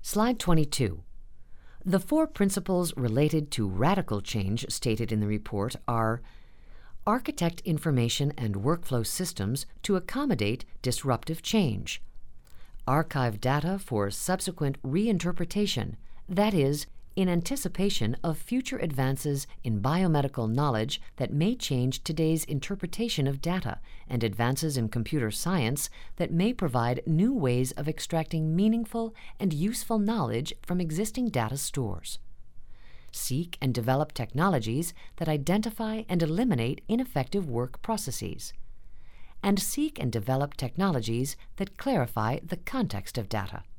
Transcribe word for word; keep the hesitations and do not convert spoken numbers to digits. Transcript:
Slide twenty-two. The four principles related to radical change stated in the report are: architect information and workflow systems to accommodate disruptive change, archive data for subsequent reinterpretation, that is, in anticipation of future advances in biomedical knowledge that may change today's interpretation of data, and advances in computer science that may provide new ways of extracting meaningful and useful knowledge from existing data stores. Seek and develop technologies that identify and eliminate ineffective work processes. And seek and develop technologies that clarify the context of data.